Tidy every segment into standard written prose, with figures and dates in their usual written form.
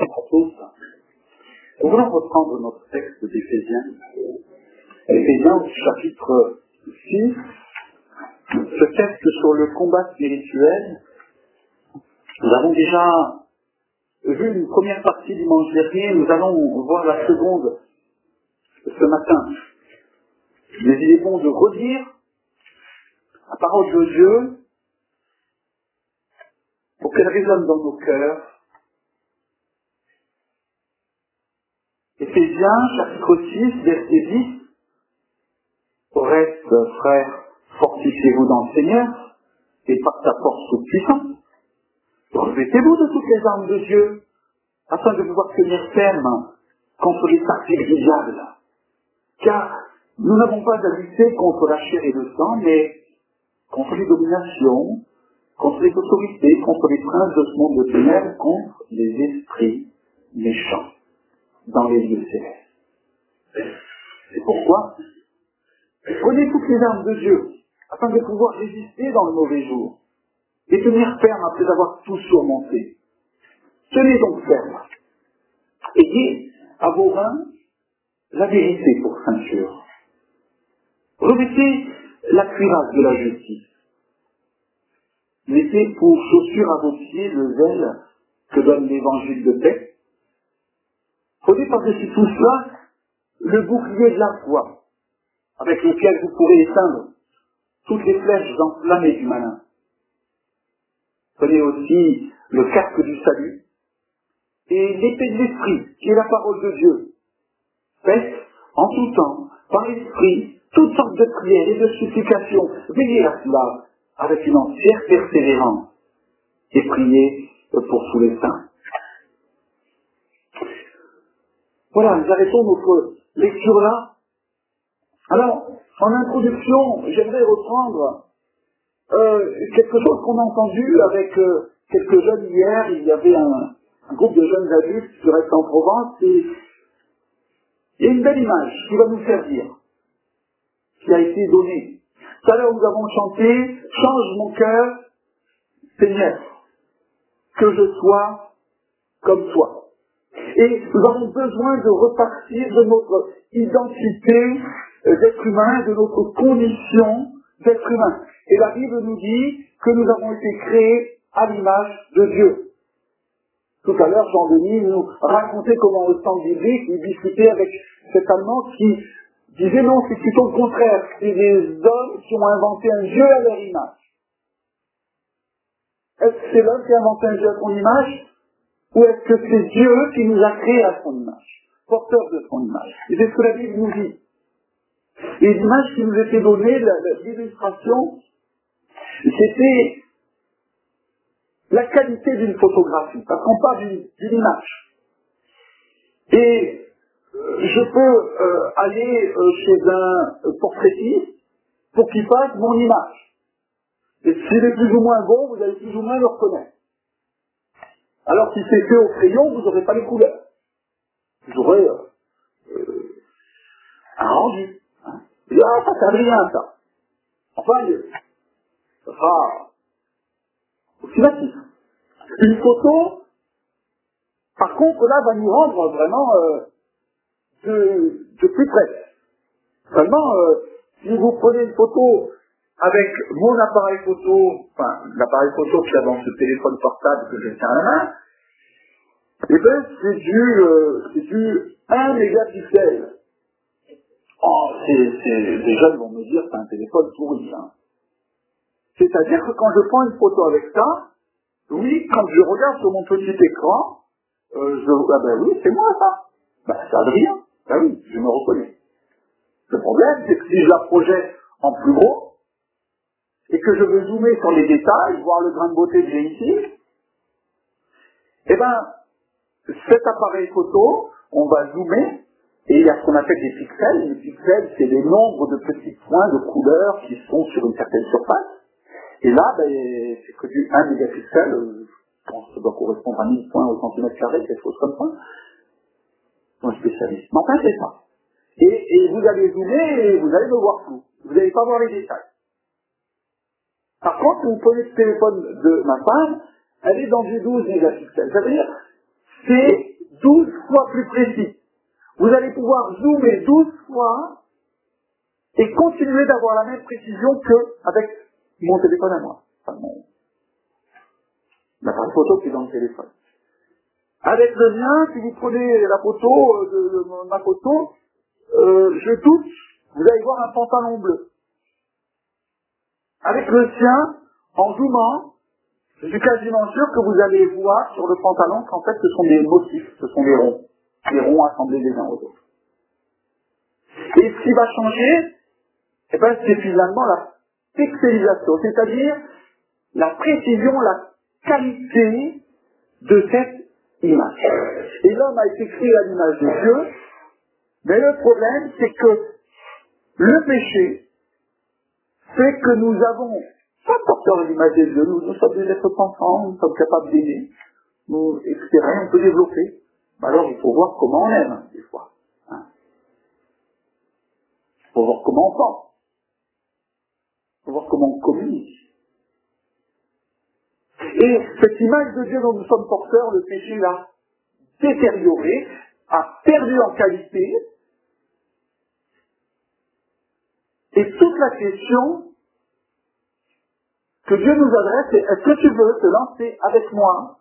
à tous. Nous voulons reprendre notre texte d'Éphésiens. Éphésiens, chapitre 6, ce texte sur le combat spirituel. Nous avons déjà vu une première partie dimanche dernier, nous allons voir la seconde ce matin. Mais il est bon de redire la parole de Dieu pour qu'elle résonne dans nos cœurs. Éphésiens, chapitre 6, verset 10. Au reste, frères, fortifiez-vous dans le Seigneur et par sa force puissante. Revêtez-vous de toutes les armes de Dieu afin de pouvoir tenir ferme contre les tactiques du diable. Car nous n'avons pas à lutter contre la chair et le sang, mais contre les dominations, contre les autorités, contre les princes de ce monde de ténèbres, contre les esprits méchants dans les lieux célestes. C'est pourquoi prenez toutes les armes de Dieu afin de pouvoir résister dans le mauvais jour et tenir ferme après avoir tout surmonté. Tenez donc ferme. Ayez à vos reins la vérité pour ceinture. Revêtez la cuirasse de la justice. Mettez pour chaussure à vos pieds le zèle que donne l'évangile de paix. Prenez par-dessus tout cela le bouclier de la foi, avec lequel vous pourrez éteindre toutes les flèches enflammées du malin. Prenez aussi le casque du salut et l'épée de l'esprit, qui est la parole de Dieu. Faites en tout temps, par l'esprit, toutes sortes de prières et de supplications. Veillez à cela avec une entière persévérance et priez pour tous les saints. Voilà, nous arrêtons notre lecture là. Alors, en introduction, j'aimerais reprendre quelque chose qu'on a entendu avec quelques jeunes hier. Il y avait un groupe de jeunes adultes sur Aix-en-Provence et il y a une belle image qui va nous servir, qui a été donnée. Tout à l'heure, nous avons chanté « Change mon cœur, Seigneur, que je sois comme toi ». Et nous avons besoin de repartir de notre identité d'être humain, de notre condition d'être humain. Et la Bible nous dit que nous avons été créés à l'image de Dieu. Tout à l'heure, Jean-Denis nous racontait comment au temps biblique, il discutait avec cet Allemand qui disait non, c'est plutôt le contraire. C'est des hommes qui ont inventé un Dieu à leur image. Est-ce que c'est l'homme qui a inventé un Dieu à son image? Ou est-ce que c'est Dieu qui nous a créés à son image, porteur de son image? Et c'est ce que la Bible nous dit. Et l'image qui nous était donnée, l'illustration, c'était la qualité d'une photographie, parce qu'on parle d'une image. Et je peux aller chez un portraitiste pour qu'il fasse mon image. Et s'il est plus ou moins bon, vous allez plus ou moins le reconnaître. Alors si c'est fait au crayon, vous n'aurez pas les couleurs. Vous aurez un rendu. Hein. Et là, ça sert rien, ça. Enfin, ça sera aussi natif. Une photo, par contre, là, va nous rendre vraiment de plus près. Seulement, si vous prenez une photo avec mon appareil photo, enfin, l'appareil photo qu'il y a dans ce téléphone portable que je tiens à la main, eh bien, c'est du 1 mégapixel. Oh, les jeunes vont me dire, c'est un téléphone pourri, hein. C'est-à-dire que quand je prends une photo avec ça, oui, quand je regarde sur mon petit écran, ah ben oui, c'est moi ça. Ben, c'est Adrien. Ben oui, je me reconnais. Le problème, c'est que si je la projette en plus gros, et que je veux zoomer sur les détails, voir le grain de beauté que j'ai ici, eh ben, cet appareil photo, on va zoomer, et il y a ce qu'on appelle des pixels. Les pixels, c'est les nombres de petits points de couleur qui sont sur une certaine surface. Et là, ben, c'est que du 1 mégapixel, je pense que ça doit correspondre à 1000 points au centimètre carré, quelque chose comme ça. C'est un spécialiste. Mais enfin, c'est ça. Et vous allez zoomer et vous allez me voir flou. Vous n'allez pas voir les détails. Par contre, si vous prenez le téléphone de ma femme, elle est dans du 12 mégapixels. Ça veut dire, c'est 12 fois plus précis. Vous allez pouvoir zoomer 12 fois et continuer d'avoir la même précision qu'avec mon téléphone à moi. Enfin, mon appareil photo qui est dans le téléphone. Avec le mien, si vous prenez la photo de ma photo, je touche, vous allez voir un pantalon bleu. Avec le sien, en zoomant, je suis quasiment sûr que vous allez voir sur le pantalon qu'en fait ce sont des motifs, ce sont des ronds assemblés les uns aux autres. Et ce qui va changer, eh ben, c'est finalement la pixelisation, c'est-à-dire la précision, la qualité de cette image. Et l'homme a été créé à l'image de Dieu, mais le problème, c'est que le péché fait que nous avons pas porteur de l'image de Dieu, nous sommes des êtres pensants, nous sommes capables d'aimer, nous, etc., on peut développer. Alors il faut voir comment on aime, des fois. Hein. Il faut voir comment on pense. Il faut voir comment on communique. Et cette image de Dieu dont nous sommes porteurs, le péché l'a détérioré, a perdu en qualité. Et toute la question que Dieu nous adresse, c'est est-ce que tu veux te lancer avec moi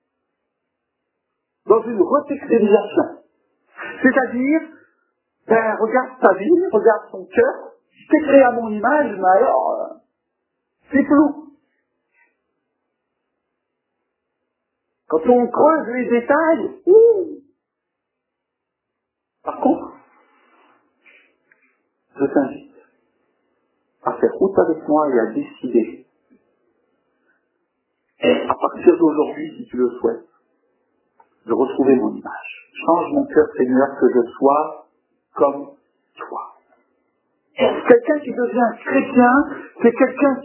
dans une retextualisation? C'est-à-dire, ben, regarde ta vie, regarde ton cœur, je t'ai créé à mon image, mais alors, c'est flou. Quand on creuse les détails, Par contre, je t'invite à faire route avec moi et à décider, à partir d'aujourd'hui, si tu le souhaites, de retrouver mon image. Change mon cœur, Seigneur, que je sois comme toi. Quelqu'un qui devient chrétien, c'est quelqu'un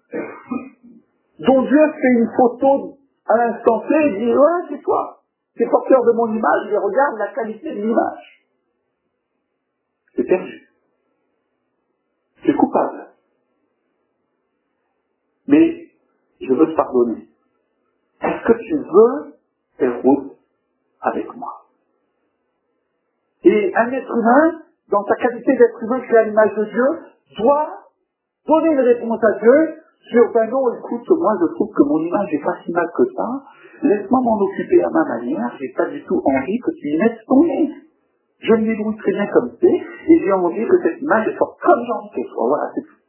dont Dieu fait une photo à l'instant T et dit, ouais, c'est toi. C'est porteur de mon image, et regarde la qualité de l'image. C'est perdu. C'est coupable. Mais je veux te pardonner. Est-ce que tu veux faire route avec moi? Et un être humain, dans sa qualité d'être humain créé à l'image de Dieu, doit donner une réponse à Dieu sur, ben non, écoute, moi je trouve que mon image n'est pas si mal que ça, laisse-moi m'en occuper à ma manière, j'ai pas du tout envie que tu y mettes ton nez. Je me débrouille très bien comme c'est, et j'ai envie que cette image soit comme j'ai envie qu'elle soit, voilà, c'est tout.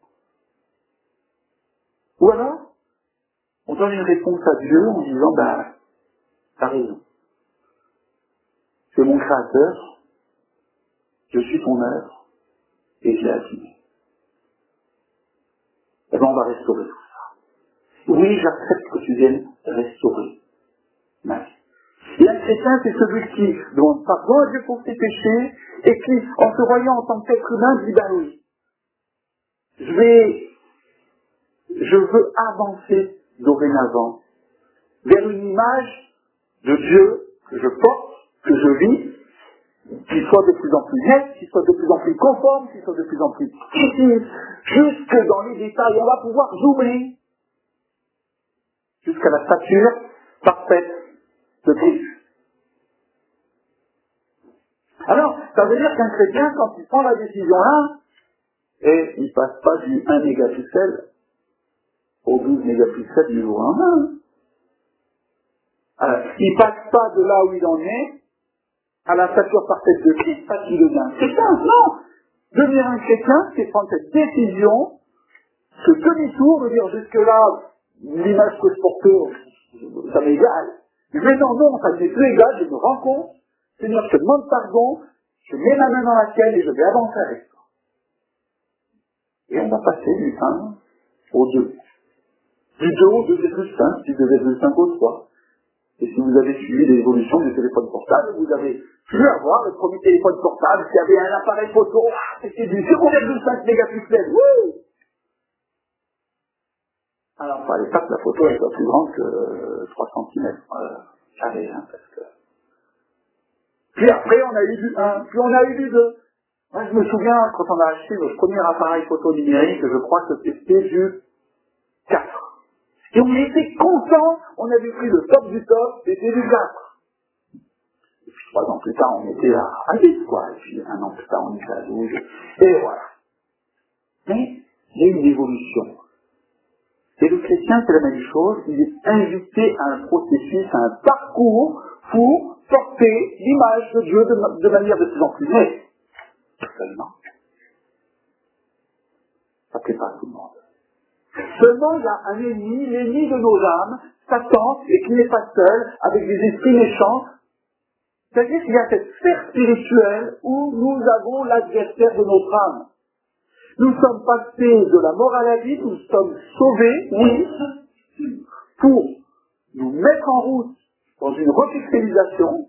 Ou alors, on donne une réponse à Dieu en disant, ben, t'as raison. Tu es mon créateur, je suis ton œuvre, et je l'ai affiné. Eh bien, on va restaurer tout ça. Oui, j'accepte que tu viennes restaurer ma vie. Et un chrétien, c'est celui qui demande pardon à Dieu pour ses péchés, et qui, en se voyant en tant qu'être humain, dit, ben oui, je veux avancer dorénavant vers une image de Dieu que je porte, que je vis, qui soit de plus en plus nette, qui soit de plus en plus conforme, qui soit de plus en plus précise, jusque dans les détails. On va pouvoir zoomer jusqu'à la stature parfaite de Christ. Alors, ça veut dire qu'un chrétien, quand il prend la décision-là, et il ne passe pas du 1 mégapixel au 12 mégapixels du jour au lendemain. Alors, il ne passe pas de là où il en est à la stature parfaite de Christ parce qu'il devient un chrétien. Non! Devenir un chrétien, c'est prendre cette décision, ce demi-tour, de dire jusque-là, l'image que je porte, ça m'est égal. Mais non, ça ne m'est plus égal, je me rends compte, Seigneur, je te demande pardon, je mets ma main dans la tienne et je vais avancer avec toi. Et on va passer du 1 au 2. Du 2 au 2,5, du 2,5 au 3. Et si vous avez suivi l'évolution du téléphone portable, vous avez pu avoir le premier téléphone portable qui avait un appareil photo, c'était du 0,5 mégapixels. Wouh! Alors, il fallait pas que la photo soit plus grande que 3 cm. Carré, hein, parce que... Puis après, on a eu du 1, puis on a eu du 2. Moi, je me souviens, quand on a acheté notre premier appareil photo numérique, je crois que c'était du 4. Et on était contents, on avait pris le top du top, c'était du 4. 3 ans plus tard, on était à 10, quoi. Et puis 1 an plus tard, on était à 12. Et voilà. Mais il y a une évolution. Et le chrétien, c'est la même chose. Il est invité à un processus, à un parcours pour porter l'image de Dieu de manière de plus en plus nette. Seulement, ça ne plaît pas à tout le monde. Seulement, il y a un ennemi, l'ennemi de nos âmes, Satan, et qui n'est pas seul, avec des esprits méchants. C'est-à-dire qu'il y a cette sphère spirituelle où nous avons l'adversaire de notre âme. Nous sommes passés de la mort à la vie, nous sommes sauvés, oui, pour nous mettre en route dans une repixelisation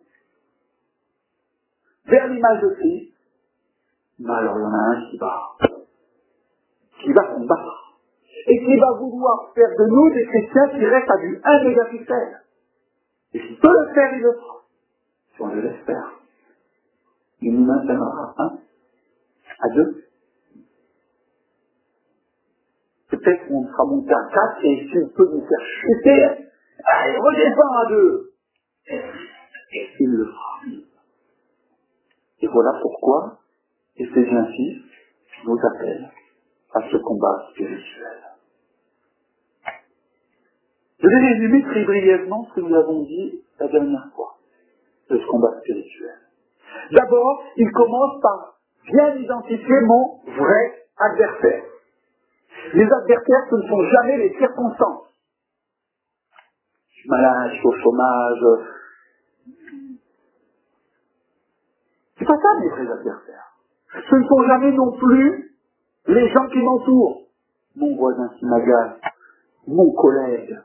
vers l'image de Christ. Mais alors il y en a un qui va combattre et qui va vouloir faire de nous des chrétiens qui restent à du 1 mégapixel. Et s'il peut le faire, il le fera. Si on le laisse faire, il nous maintiendra à 1, à 2. Peut-être qu'on sera monté à 4 et s'il peut nous faire chuter, allez, redescend à 2. Il le fera. Et voilà pourquoi Éphésiens 6 nous appelle à ce combat spirituel. Je vais résumer très brièvement ce que nous avons dit la dernière fois de ce combat spirituel. D'abord, il commence par bien identifier mon vrai adversaire. Les adversaires, ce ne sont jamais les circonstances. Je suis malade, je suis au chômage. C'est pas ça mes vrais adversaires. Ce ne sont jamais non plus les gens qui m'entourent. Mon voisin qui m'agace, mon collègue,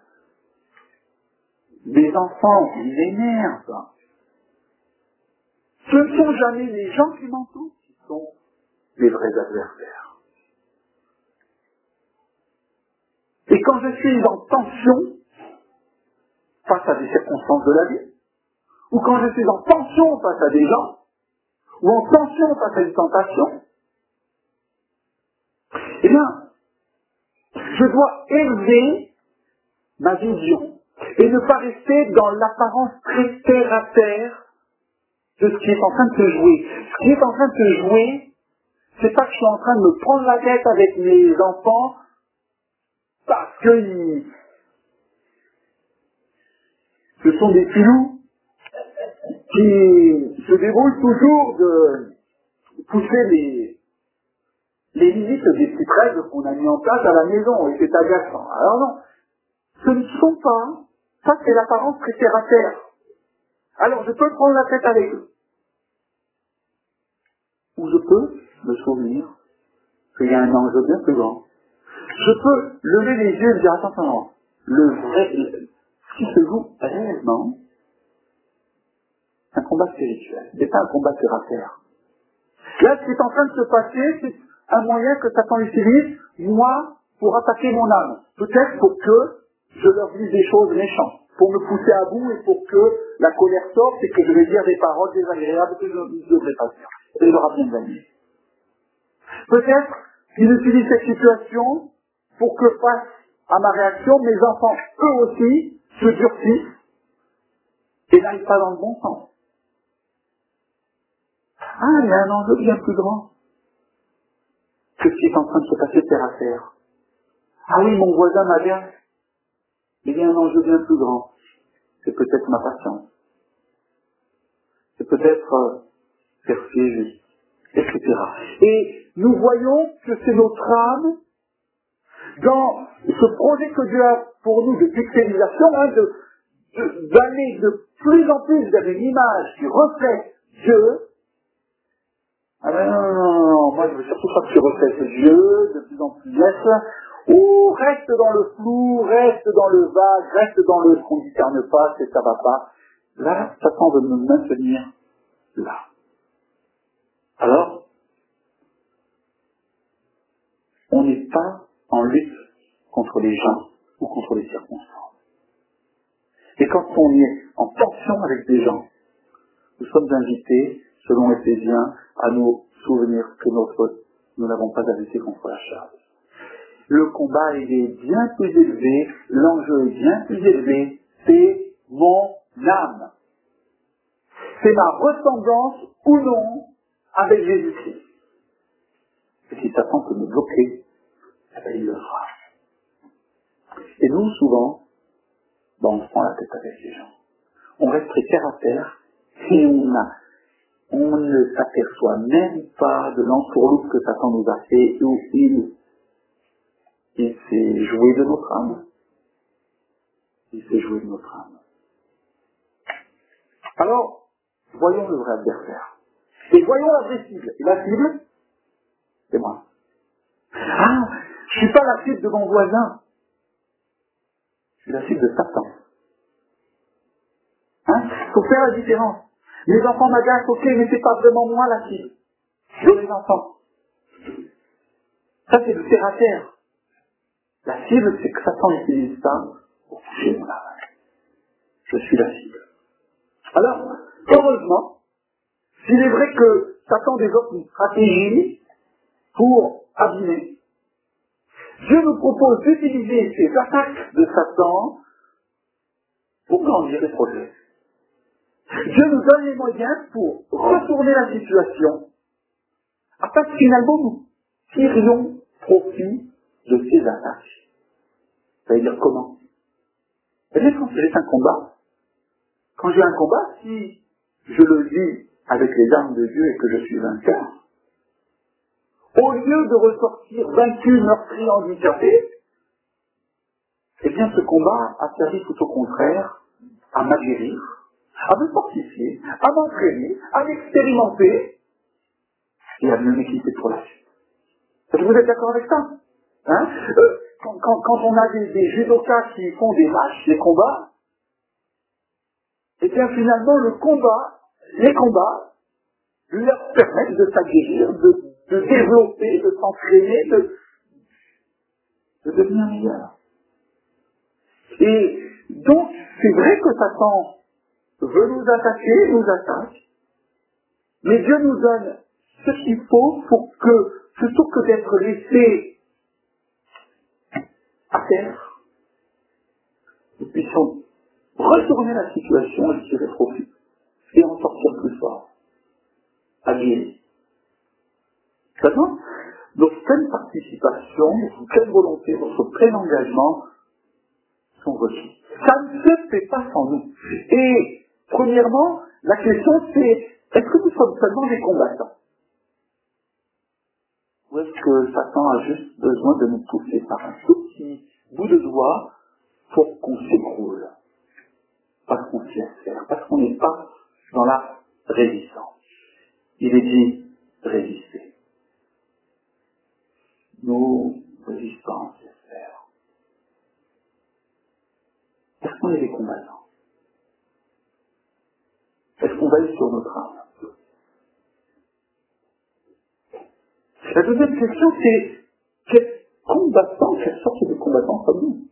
mes enfants qui m'énervent. Ce ne sont jamais les gens qui m'entourent qui sont les vrais adversaires. Et quand je suis en tension face à des circonstances de la vie, ou quand je suis en tension face à des gens, ou en tension face à une tentation, eh bien, je dois élever ma vision et ne pas rester dans l'apparence très terre à terre de ce qui est en train de se jouer. Ce qui est en train de se jouer, c'est pas que je suis en train de me prendre la tête avec mes enfants parce que ce sont des filous qui se débrouillent toujours de pousser les limites des petites règles qu'on a mis en place à la maison, et c'est agaçant. Alors non, ce ne sont pas, ça c'est l'apparence très terre à terre. Alors je peux prendre la tête avec eux. Ou je peux me souvenir qu'il y a un enjeu bien plus grand. Je peux lever les yeux et dire, attends, ce qui se joue réellement, c'est un combat spirituel, c'est pas un combat terre à terre. Là, ce qui est en train de se passer, c'est un moyen que Satan utilise, moi, pour attaquer mon âme. Peut-être pour que je leur dise des choses méchantes, pour me pousser à bout et pour que la colère sorte et que je vais dire des paroles désagréables que je ne devrais pas dire. Et il aura bien gagné. Peut-être qu'il utilise cette situation pour que face à ma réaction, mes enfants, eux aussi, se durcissent et n'aillent pas dans le bon sens. Ah, il y a un enjeu bien plus grand que ce qui est en train de se passer terre à terre. Ah oui, mon voisin m'agace. Il y a un enjeu bien plus grand. C'est peut-être ma patience. C'est peut-être faire ce qui est juste, etc. Et nous voyons que c'est notre âme, dans ce projet que Dieu a pour nous de pixelisation, d'aller de plus en plus vers une image qui reflète Dieu. Ah ben non, moi je veux surtout pas que tu reflètes Dieu, de plus en plus net, ou reste dans le flou, reste dans le vague, reste dans le ce qu'on ne discerne pas, c'est ça va pas. Là, Satan veut me maintenir là. Alors, on n'est pas en lutte contre les gens ou contre les circonstances. Et quand on est en tension avec des gens, nous sommes invités, selon Éphésiens, à nous souvenir que nous n'avons pas à lutter contre la chair. Le combat, il est bien plus élevé, l'enjeu est bien plus élevé, c'est mon âme. c'est ma ressemblance ou non avec Jésus-Christ. Et si Satan peut me bloquer, eh bien, il le fera. Et nous, souvent, on se prend la tête avec les gens. On reste très terre à terre et on ne s'aperçoit même pas de l'entourloupe que Satan nous a fait où il s'est joué de notre âme. Il s'est joué de notre âme. Alors, voyons le vrai adversaire. Et voyons la vraie cible. Et la cible, c'est moi. Ah, je ne suis pas la cible de mon voisin. Je suis la cible de Satan. Il faut faire la différence. Les enfants m'agacent, ok, mais c'est pas vraiment moi la cible. Je les enfants. Ça, c'est le terre à terre. La cible, c'est que Satan utilise ça pour toucher mon âme. Je suis la cible. Alors, heureusement, s'il est vrai que Satan développe une stratégie pour abîmer, Dieu nous propose d'utiliser ces attaques de Satan pour grandir et progresser. Dieu nous donne les moyens pour retourner la situation afin que finalement nous tirions profit de ces attaques. Ça veut dire comment? C'est-à-dire quand j'ai un combat. Quand j'ai un combat, si je le vis avec les armes de Dieu et que je suis vainqueur, au lieu de ressortir vaincu, meurtri, handicapé, eh bien ce combat a servi tout au contraire à m'aguerrir, à me fortifier, à m'entraîner, à m'expérimenter et à me m'équiper pour la suite. Est-ce que vous êtes d'accord avec ça? Quand on a des judokas qui font des matchs, des combats, et bien finalement les combats leur permettent de s'aguerrir, de développer, de s'entraîner, de devenir meilleur. Et donc c'est vrai que Satan veut nous attaquer, nous attaque, mais Dieu nous donne ce qu'il faut pour que, plutôt que d'être laissés à terre, nous puissions retourner la situation et tirer profit, et en sortir plus fort, agir. Maintenant, notre pleine participation, notre pleine volonté, notre plein engagement sont requis. Ça ne se fait pas sans nous. Et, premièrement, la question c'est, est-ce que nous sommes seulement des combattants? Ou est-ce que Satan a juste besoin de nous pousser par un tout petit bout de doigt pour qu'on s'écroule? Parce qu'on s'y faire, parce qu'on n'est pas dans la résistance. Il est dit, résister. Nous résistons, j'espère. Est-ce qu'on est des combattants? Est-ce qu'on veille sur notre âme? La deuxième question, c'est quel quelle sorte de combattant sommes-nous?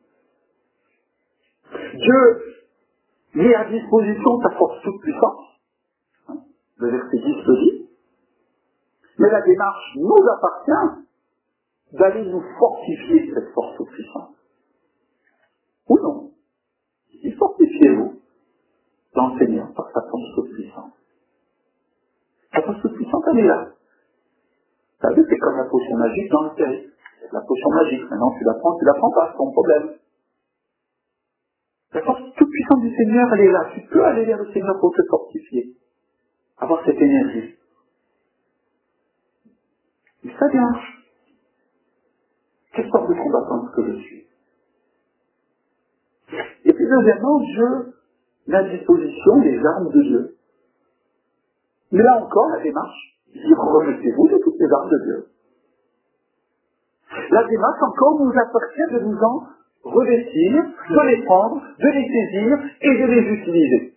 Dieu met à disposition sa force toute puissance. Le verset 10 le dit. Mais la démarche nous appartient d'aller nous fortifier cette force toute puissance. Ou non? Et fortifiez-vous dans le Seigneur par sa force toute puissance. La force toute puissance, elle est là. Vous savez, c'est comme la potion magique dans le terrier. C'est la potion magique. Maintenant, tu la prends pas, c'est ton problème. La force toute puissante du Seigneur, elle est là. Tu peux aller vers le Seigneur pour te fortifier. Avoir cette énergie. Et ça démarche. Quelle sorte de combattant est-ce que je suis? Et puis deuxièmement, Dieu met à disposition les armes de Dieu. Mais là encore, la démarche, remettez-vous de toutes les armes de Dieu. La démarche encore nous appartient de nous en revêtir, de les prendre, de les saisir et de les utiliser.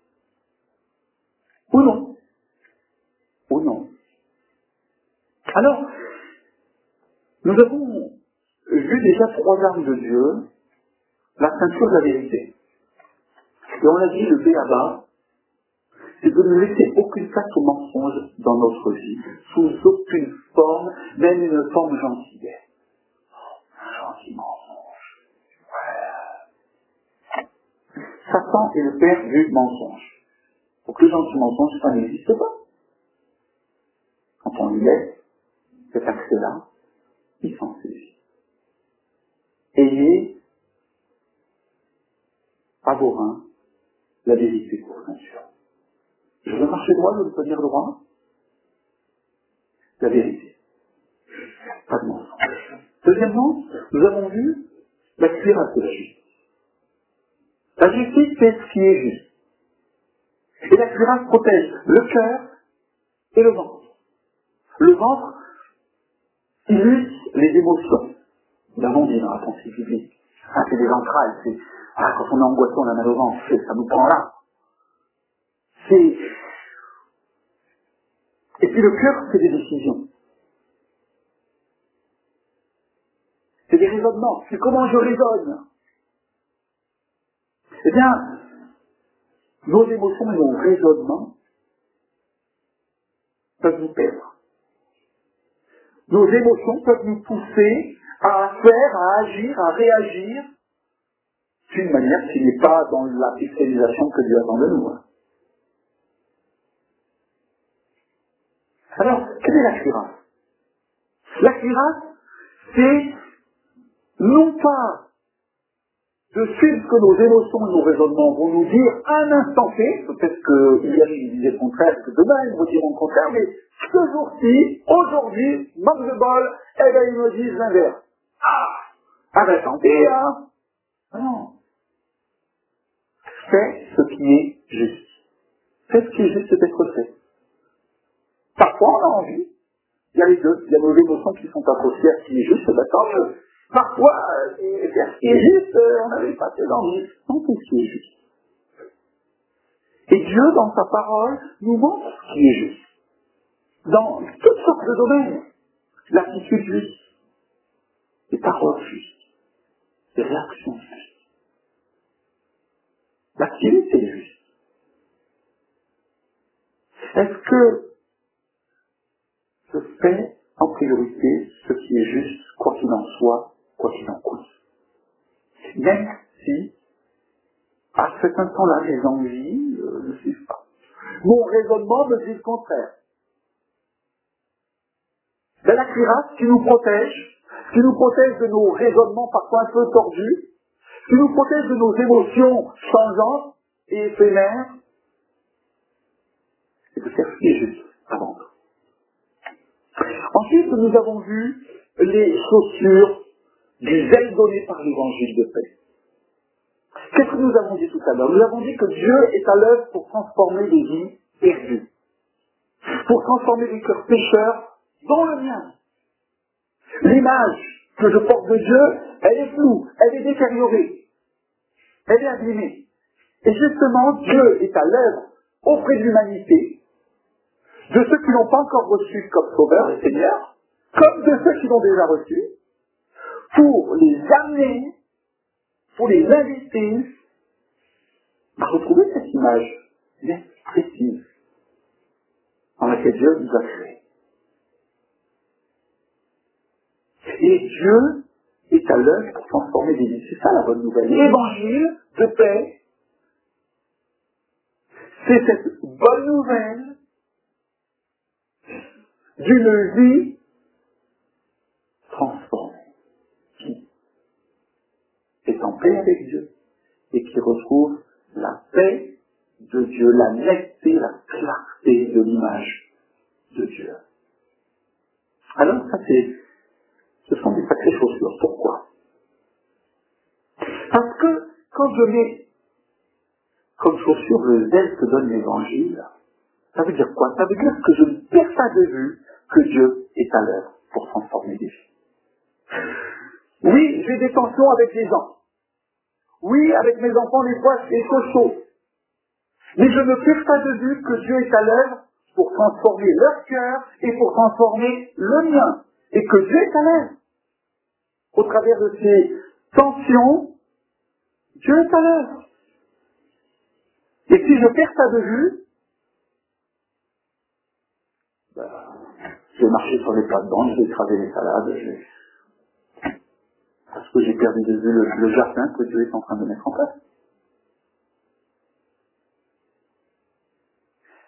Ou non? Ou non? Alors, nous avons vu déjà 3 armes de Dieu, la ceinture de la vérité. Et on a dit le B.A.B.A., c'est de ne laisser aucune place au mensonge dans notre vie, sous aucune forme, même une forme gentille. Un gentil mensonge. Ouais. Satan est le père du mensonge. Donc le gentil mensonge, ça n'existe pas. Quand on lui laisse cet accès-là, il s'en saisit. Ayez à vos reins la vérité pour ceinture. Je veux marcher droit, je veux tenir droit. La vérité. Pas de mensonge. Deuxièmement, nous avons vu la cuirasse de la justice. La justice, c'est ce qui est juste. Et la cuirasse protège le cœur et le ventre. Le ventre illustre les émotions. Nous l'avons dit dans la pensée biblique. Ah, c'est des entrailles. C'est, quand on est angoissé, on a mal au ventre. Ça nous prend là. Et puis le cœur, c'est des décisions. C'est des raisonnements. C'est comment je raisonne. Eh bien, nos émotions et nos raisonnements peuvent nous perdre. Nos émotions peuvent nous pousser à faire, à agir, à réagir d'une manière qui n'est pas dans la pixelisation que Dieu attend de nous. Alors, quelle est la cuirasse? La cuirasse, c'est non pas de suivre ce que nos émotions et nos raisonnements vont nous dire à un instant T, peut-être qu'hier ils disaient le contraire, que demain ils vont dire le contraire, mais ce jour-ci, aujourd'hui, manque de bol, eh bien ils me disent l'inverse. Ah ben tant pis, hein. Non. Fais ce qui est juste. Fais ce qui est juste d'être fait. Parfois on a envie. Il y a les deux. Il y a nos émotions qui sont associées à ce qui est juste, d'accord. Parfois, faire ce qui est juste, on n'avait pas très envie. Non, c'est ce qui est juste. Et Dieu, dans sa parole, nous montre ce qui est juste. Dans toutes sortes de domaines. L'attitude juste. Les paroles justes. Les réactions justes. L'activité juste. Est-ce que je fais en priorité ce qui est juste, quoi qu'il en soit, quoi qu'il en coûte? Même si, à cet instant-là, les envies ne suivent pas. Mon raisonnement me dit le contraire. C'est la cuirasse qui nous protège de nos raisonnements parfois un peu tordus, qui nous protège de nos émotions changeantes et éphémères, et de faire ce qui est juste avant tout. Ensuite, nous avons vu les chaussures du zèle donné par l'évangile de paix. Qu'est-ce que nous avons dit tout à l'heure? Nous avons dit que Dieu est à l'œuvre pour transformer des vies perdues, pour transformer des cœurs pécheurs, dont le mien. L'image que je porte de Dieu, elle est floue, elle est détériorée, elle est abîmée. Et justement, Dieu est à l'œuvre auprès de l'humanité, de ceux qui n'ont pas encore reçu comme Sauveur et Seigneur, comme de ceux qui l'ont déjà reçu, pour les amener, pour les inviter à retrouver cette image bien précise dans laquelle Dieu nous a créés. Et Dieu est à l'œuvre pour transformer des vies. C'est ça la bonne nouvelle. L'évangile de paix, c'est cette bonne nouvelle d'une vie transformée, qui est en paix avec Dieu et qui retrouve la paix de Dieu, la netteté, la clarté de l'image de Dieu. Alors ça ce sont des sacrées chaussures. Pourquoi? Parce que quand je mets comme chaussure le zèle que donne l'évangile, ça veut dire quoi? Ça veut dire que je ne perds pas de vue que Dieu est à l'œuvre pour transformer des vies. Oui, j'ai des tensions avec les gens. Oui, avec mes enfants, des fois, c'est chaud. Mais je ne perds pas de vue que Dieu est à l'œuvre pour transformer leur cœur et pour transformer le mien. Et que Dieu est à l'œuvre. Au travers de ces tensions, Dieu est à l'œuvre. Et si je perds ça de vue, je vais marcher sur les plates-bandes, je vais écraser les salades, parce que j'ai perdu de vue le jardin que Dieu est en train de mettre en place.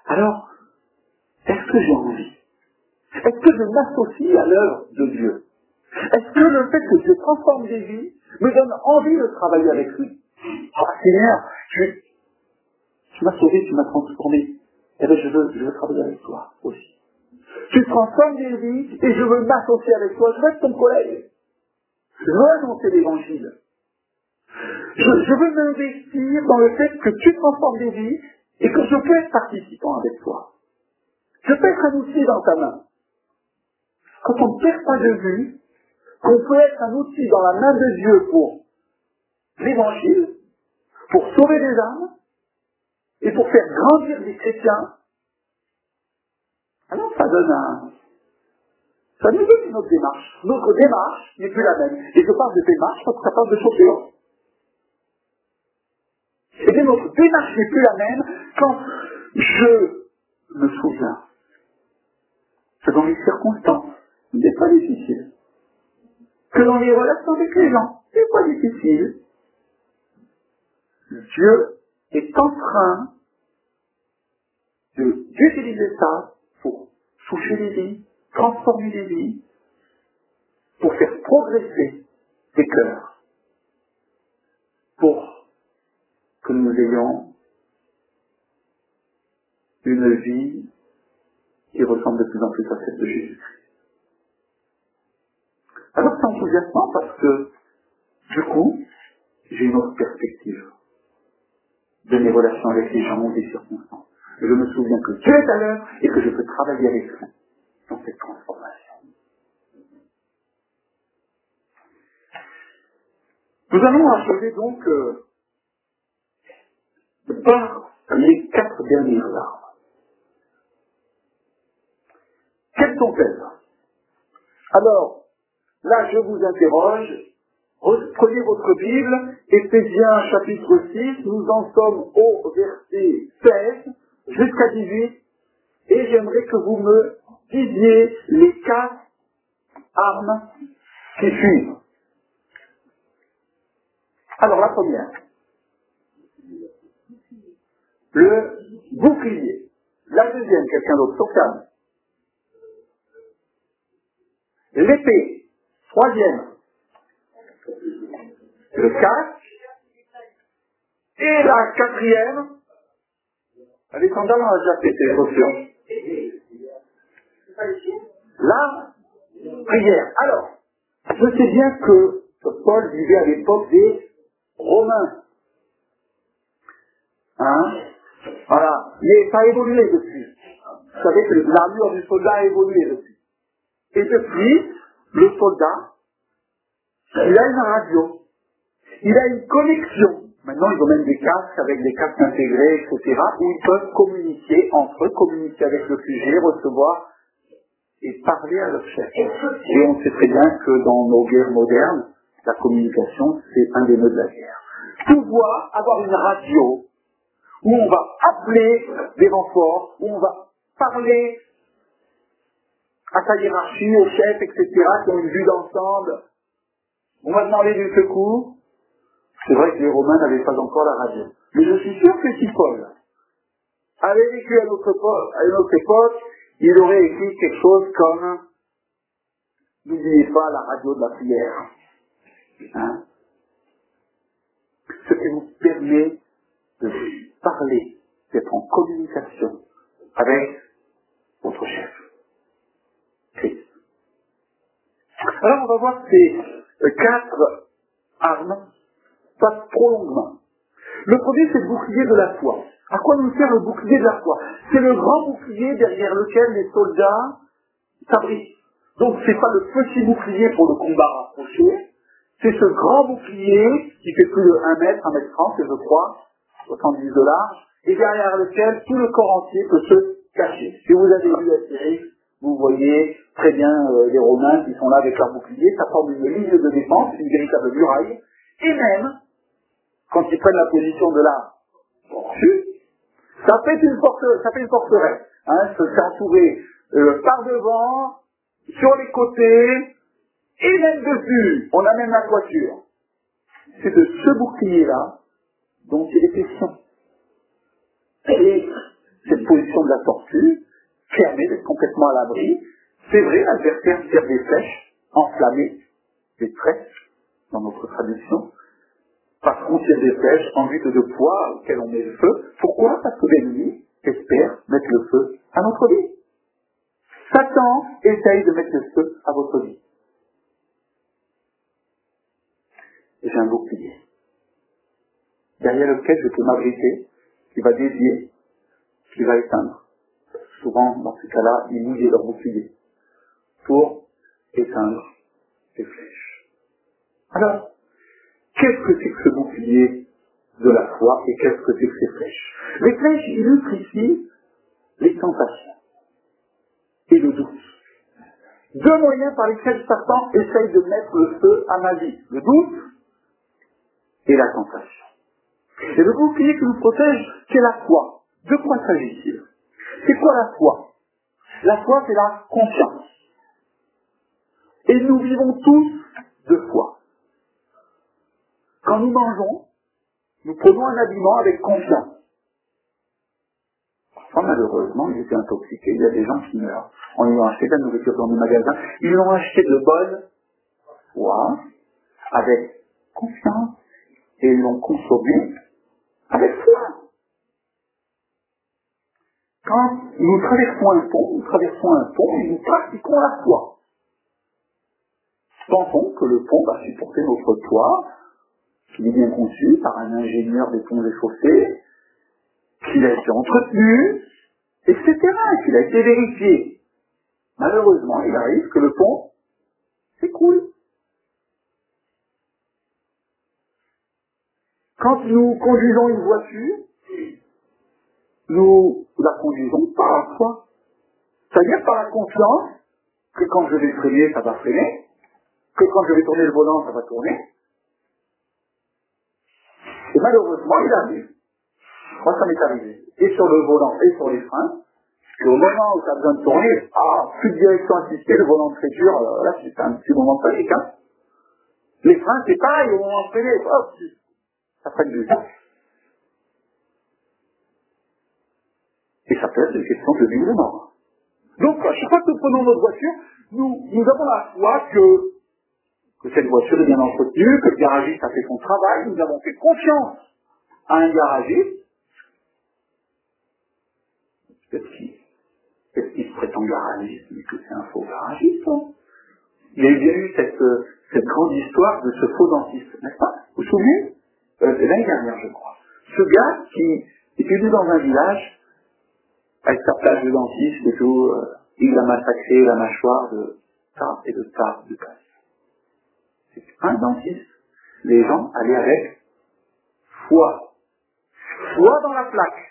Alors, est-ce que j'ai envie? Est-ce que je m'associe à l'œuvre de Dieu? Est-ce que le fait que Dieu transforme des vies me donne envie de travailler avec lui? Ah, Seigneur, tu m'as sauvé, tu m'as transformé. Eh bien, je veux travailler avec toi aussi. Tu transformes des vies et je veux m'associer avec toi. Je veux être ton collègue. Je veux annoncer l'évangile. Je veux m'investir dans le fait que tu transformes des vies et que je peux être participant avec toi. Je peux être un outil dans ta main. Quand on ne perd pas de vue, qu'on peut être un outil dans la main de Dieu pour l'évangile, pour sauver des âmes et pour faire grandir des chrétiens, alors ça nous donne une autre démarche. Notre démarche n'est plus la même. Et je parle de démarche parce que ça parle de chaussures. Et bien notre démarche n'est plus la même quand je me souviens que dans les circonstances, il n'est pas difficile. Que dans les relations avec les gens, il n'est pas difficile. Dieu est en train d'utiliser ça pour toucher les vies, transformer les vies, pour faire progresser les cœurs, pour que nous ayons une vie qui ressemble de plus en plus à celle de Jésus. Alors c'est enthousiasmant parce que, du coup, j'ai une autre perspective de mes relations avec les gens ou des circonstances. Je me souviens que Dieu est à l'œuvre et que je peux travailler avec lui dans cette transformation. Nous allons achever donc par les 4 dernières armes. Quelles sont-elles? Alors, là je vous interroge, prenez votre Bible, Éphésiens chapitre 6, nous en sommes au verset 16 jusqu'à 18, et j'aimerais que vous me disiez les 4 armes qui suivent. Alors la première, le bouclier. La deuxième, quelqu'un d'autre, Sofiane. L'épée. Troisième, le casque. Et la quatrième, les sandales, on a déjà fait, c'est les chaussures. La prière. Alors, je sais bien que Paul vivait à l'époque des Romains. Hein? Voilà. Mais ça a évolué depuis. Vous savez que l'armure du soldat a évolué depuis. Et depuis, le soldat, il a une radio. Il a une connexion. Maintenant, ils ont même des casques avec des casques intégrés, etc., où ils peuvent communiquer entre eux, communiquer avec le QG, recevoir et parler à leur chef. Et on sait très bien que dans nos guerres modernes, la communication, c'est un des nœuds de la guerre. Pouvoir avoir une radio où on va appeler des renforts, où on va parler à sa hiérarchie, au chef, etc., qui ont une vue d'ensemble. On va demander du secours. C'est vrai que les Romains n'avaient pas encore la radio. Mais je suis sûr que si Paul avait vécu à notre époque, il aurait écrit quelque chose comme « N'oubliez pas la radio de la prière hein ». Ce qui vous permet de parler, d'être en communication avec votre chef, Christ. Alors on va voir ces 4 armes, pas trop longuement. Le premier, c'est le bouclier de la foi. À quoi nous sert le bouclier de la foi? C'est le grand bouclier derrière lequel les soldats s'abritent. Donc c'est pas le petit bouclier pour le combat rapproché, c'est ce grand bouclier qui fait plus de 1 mètre, 1 mètre 30, je crois, 70 de large, et derrière lequel tout le corps entier peut se cacher. Si vous avez vu la série, vous voyez très bien les Romains qui sont là avec leur bouclier, ça forme une ligne de défense, une véritable muraille, et même, quand ils prennent la position de la tortue, ça fait une forteresse. Hein, c'est entouré par devant, sur les côtés, et même dessus. On a même la toiture. C'est de ce bouclier-là dont il est question. Et cette position de la tortue permet d'être complètement à l'abri. C'est vrai, l'adversaire tire des flèches enflammées, des tresses, dans notre traduction, parce qu'on tire des flèches en vue de poids auxquelles on met le feu. Pourquoi? Parce que l'ennemi espère mettre le feu à notre vie. Satan essaye de mettre le feu à votre vie. Et j'ai un bouclier, derrière lequel je peux m'abriter, qui va dévier, qui va éteindre. Souvent, dans ce cas-là, ils mouillent leur bouclier pour éteindre les flèches. Alors, qu'est-ce que c'est que ce bouclier de la foi et qu'est-ce que c'est que ces flèches? Les flèches illustrent ici les tentations et le doute. Deux moyens par lesquels Satan essaye de mettre le feu à ma vie. Le doute et la tentation. Et le bouclier qui nous protège, c'est la foi. De quoi s'agit-il? C'est quoi la foi? La foi, c'est la confiance. Et nous vivons tous de foi. Quand nous mangeons, nous prenons un aliment avec confiance. Parfois, malheureusement, ils étaient intoxiqués. Il y a des gens qui meurent en ayant acheté de la nourriture dans les magasins. Ils l'ont acheté de bonne foi, avec confiance, et ils l'ont consommé avec foi. Quand nous traversons un pont et nous pratiquons la foi. Pensons que le pont va supporter notre poids, qu'il est bien conçu par un ingénieur des ponts et chaussées, qu'il a été entretenu, etc., qu'il a été vérifié. Malheureusement, il arrive que le pont s'écroule. Quand nous conduisons une voiture, nous la conduisons par la foi. C'est-à-dire par la confiance que quand je vais freiner, ça va freiner, que quand je vais tourner le volant, ça va tourner. Et malheureusement, il arrive. Moi, ça m'est arrivé. Et sur le volant et sur les freins, qu'au moment où ça a besoin de tourner, plus de direction assistée, le volant de fraiture, là, c'est un petit moment panique, hein. Les freins, c'est pareil, au moment de freiner, hop, ça freine du temps. Et ça peut être une question de vie ou de mort. Donc, à chaque fois que nous prenons notre voiture, nous avons la foi que cette voiture est bien entretenue, que le garagiste a fait son travail, nous avons fait confiance à un garagiste. Est-ce qu'il se prétend garagiste, mais que c'est un faux garagiste, hein? Il y a bien eu cette grande histoire de ce faux dentiste, n'est-ce pas? Vous vous souvenez? L'année dernière, je crois. Ce gars qui était venu dans un village, avec sa plage de dentiste et tout, il a massacré la mâchoire de tas et de tas de casse. C'est un dentiste. Les gens allaient avec foi. Foi dans la plaque.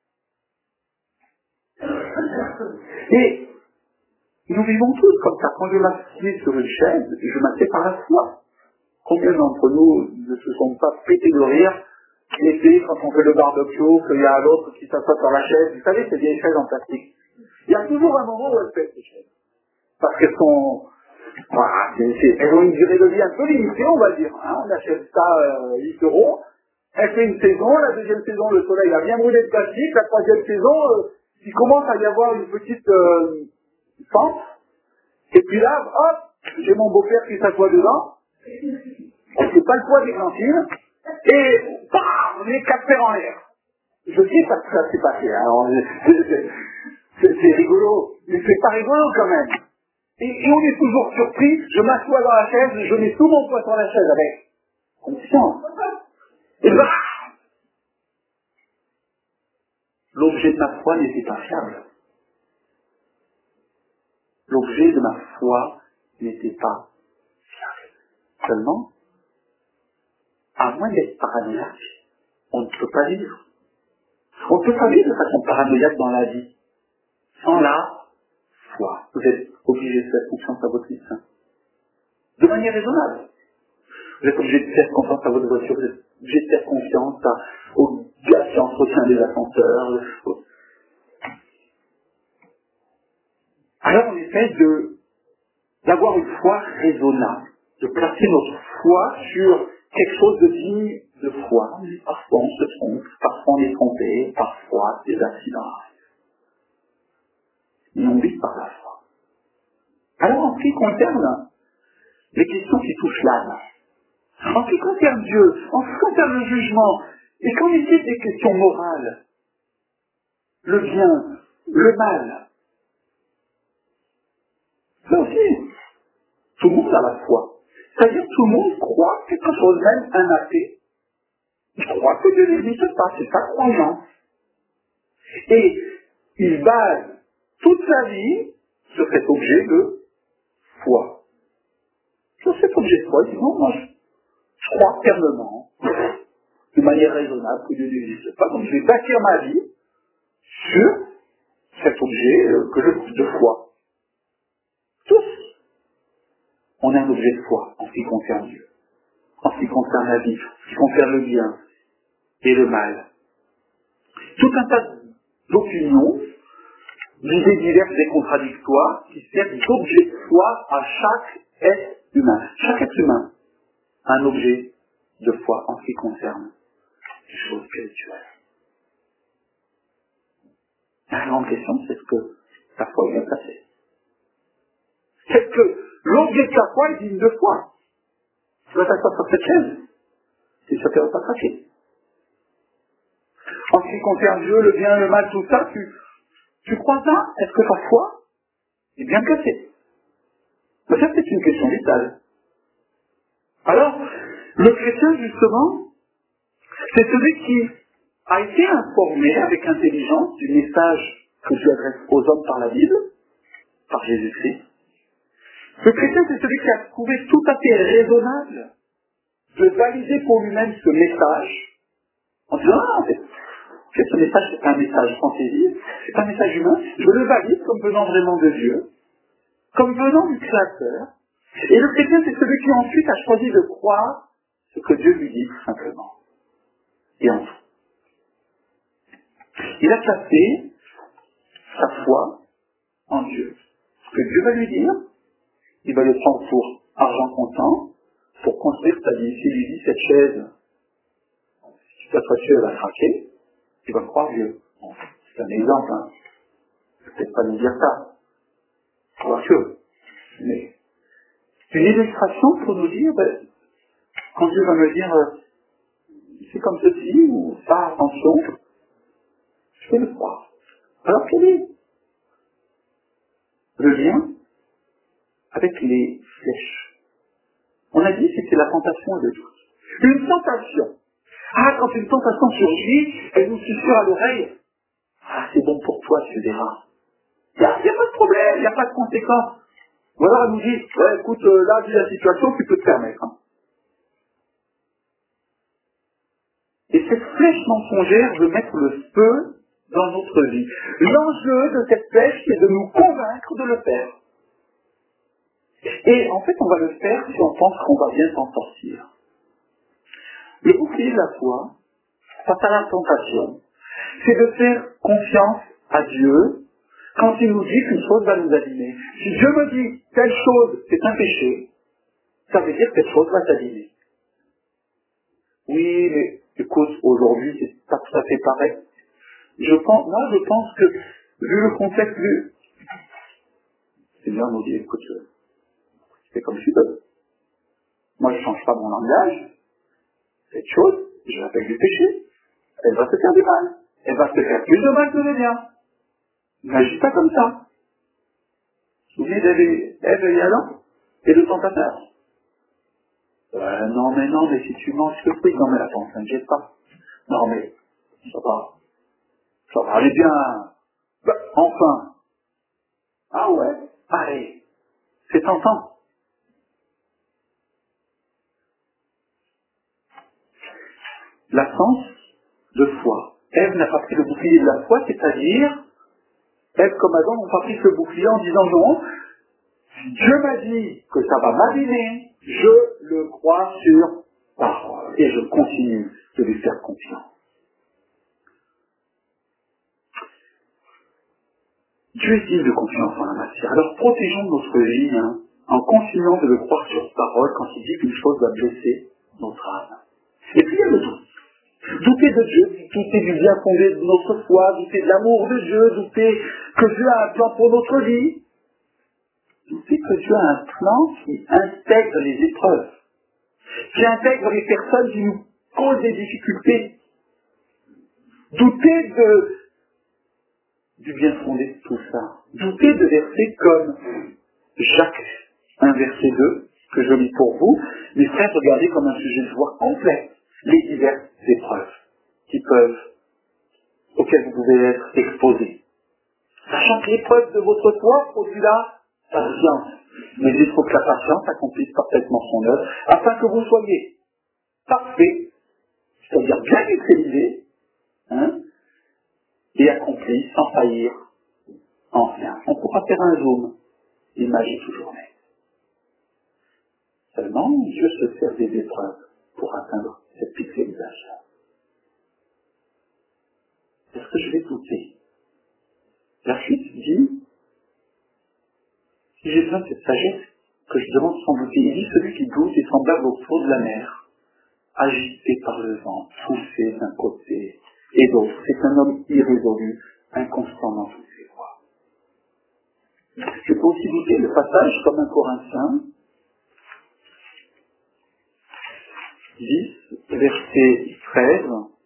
Et nous vivons tous comme ça. Quand je m'assieds sur une chaise, je m'assieds par la foi. Combien d'entre nous ne se sont pas pétés de rire l'été quand on fait le barbecue, qu'il y a l'autre qui s'assoit sur la chaise? Vous savez, ces vieilles chaises en plastique. Il y a toujours un moment où elles pètent, ces chaises. Parce qu'elles sont... Voilà, elles ont une durée de vie un peu limitée, on va dire. Hein, on achète ça 8 €. Elle fait une saison, la deuxième saison, le soleil a bien brûlé le plastique. La troisième saison, il commence à y avoir une petite fente. Et puis là, hop, j'ai mon beau-père qui s'assoit dedans. C'est pas le poids des cantines. Et bam, on est 4 paires en l'air. Je sais pas que ça s'est passé. Alors, c'est rigolo. Mais c'est pas rigolo quand même. Et on est toujours surpris. Je m'assois dans la chaise, je mets tout mon poids sur la chaise avec confiance. Et bam, l'objet de ma foi n'était pas fiable. L'objet de ma foi n'était pas fiable. Seulement, à moins d'être paranoïaque, on ne peut pas vivre. On ne peut pas vivre de façon paranoïaque dans la vie. Sans la foi. Vous êtes obligé de faire confiance à votre médecin. De manière raisonnable. Vous êtes obligé de faire confiance à votre voiture. Vous êtes obligé de faire confiance au gars qui entretient des ascenseurs. Alors on essaie d'avoir une foi raisonnable. De placer notre foi sur quelque chose de digne de foi. Parfois on se trompe, parfois on est trompé, parfois des accidents. et on vit par la foi. Alors en ce qui concerne les questions qui touchent l'âme, en ce qui concerne Dieu, en ce qui concerne le jugement, et qu'en est-il des questions morales, le bien, le mal, là aussi, tout le monde a la foi. C'est-à-dire tout le monde croit quelque chose, même un athée. Il croit que Dieu n'existe pas, c'est sa croyance. Et il base toute sa vie sur cet objet de foi. Sur cet objet de foi, il dit non, moi je crois fermement, de manière raisonnable, que Dieu n'existe pas, donc je vais bâtir ma vie sur cet objet de foi. Tous, on a un objet de foi en ce qui concerne Dieu, en ce qui concerne la vie, en ce qui concerne le bien et le mal. Tout un tas d'opinions, d'idées diverses et contradictoires qui servent d'objet de foi à chaque être humain. Chaque être humain a un objet de foi en ce qui concerne les choses spirituelles. La grande question, c'est ce que la foi vient passer. Est-ce que l'objet de la foi est digne de foi? Tu vas t'asseoir sur cette chaise et ça ne te va pas craquer. En ce qui concerne Dieu, le bien, le mal, tout ça, tu crois ça? Est-ce que ta foi est bien placée? Mais ça, c'est une question vitale. Alors, le chrétien, justement, c'est celui qui a été informé avec intelligence du message que Dieu adresse aux hommes par la Bible, par Jésus-Christ. Le chrétien, c'est celui qui a trouvé tout à fait raisonnable de valider pour lui-même ce message, en disant, ah, en fait, ce message, c'est pas un message fantaisiste, c'est pas un message humain, je le valide comme venant vraiment de Dieu, comme venant du Créateur. Et le chrétien, c'est celui qui ensuite a choisi de croire ce que Dieu lui dit, tout simplement. Et en tout. Il a placé sa foi en Dieu. Ce que Dieu va lui dire, il va le prendre pour argent comptant, pour construire sa vie. S'il lui dit, cette chaise, si tu t'assois dessus, elle va craquer, il va croire Dieu. Bon, c'est un exemple, hein. Je ne vais peut-être pas lui dire ça. Croire Dieu. Mais c'est une illustration pour nous dire, quand Dieu va me dire, c'est comme ceci, ou ça, attention, je vais le croire. Alors quel est le lien avec les flèches? On a dit que c'était la tentation et le doute. Une tentation. Ah, quand une tentation surgit, elle nous susurre à l'oreille. Ah, c'est bon pour toi, tu verras. Il n'y a pas de problème, il n'y a pas de conséquences. Ou alors elle nous dit, ouais, écoute, là, vu la situation, tu peux te permettre. Hein. Et cette flèche mensongère veut mettre le feu dans notre vie. L'enjeu de cette flèche, c'est de nous convaincre de le faire. Et en fait, on va le faire si on pense qu'on va bien s'en sortir. Le bouclier de la foi, face à la tentation, c'est de faire confiance à Dieu quand il nous dit qu'une chose va nous abîmer. Si Dieu me dit telle chose, c'est un péché, ça veut dire que cette chose va t'abîmer. Oui, mais écoute, aujourd'hui, c'est pas tout à fait pareil. Je pense que, vu le contexte, c'est bien, on nous dit, écoute, c'est comme tu veux. Moi, je ne change pas mon langage. Cette chose, je l'appelle du péché. Elle va te faire du mal. Elle va te faire plus de mal que de bien. N'agis pas comme ça. Vous vous souvenez d'Ève et Adam et le tentateur. Non, mais si tu manges ce fruit, non, mais attends, ça ne jette pas. Non, mais ça va aller bien. Enfin. Ah ouais, allez, c'est tentant. L'absence de foi. Ève n'a pas pris le bouclier de la foi, c'est-à-dire, Ève comme Adam n'ont pas pris ce bouclier en disant non, Dieu m'a dit que ça va m'abîmer, je le crois sur parole et je continue de lui faire confiance. Dieu est digne de confiance en la matière. Alors protégeons notre vie en continuant de le croire sur parole quand il dit qu'une chose va blesser notre âme. Et puis il y a le doute. Douter de Dieu, douter du bien fondé de notre foi, douter de l'amour de Dieu, douter que Dieu a un plan pour notre vie. Doutez que Dieu a un plan qui intègre les épreuves, qui intègre les personnes qui nous causent des difficultés. Doutez du bien fondé de tout ça. Doutez de versets comme Jacques 1, verset 2, que je lis pour vous. Mes frères, regardez comme un sujet de joie complet les diverses épreuves auxquelles vous pouvez être exposés. Sachant que l'épreuve de votre foi produit la patience. Mais il faut que la patience accomplisse parfaitement son œuvre, afin que vous soyez parfaits, c'est-à-dire bien maîtrisés, et accomplis sans faillir en rien. On pourra faire un zoom, l'image est toujours nette. Seulement, Dieu se sert des épreuves pour atteindre cette pixelisation. Est-ce que je vais douter? La suite dit, si j'ai besoin de cette sagesse que je demande sans douter, il dit, celui qui doute est semblable au flot de la mer, agité par le vent, poussé d'un côté et d'autre. C'est un homme irrésolu, inconstant dans toutes ses voies. Je peux aussi douter le passage comme un Corinthien, 10, verset 13.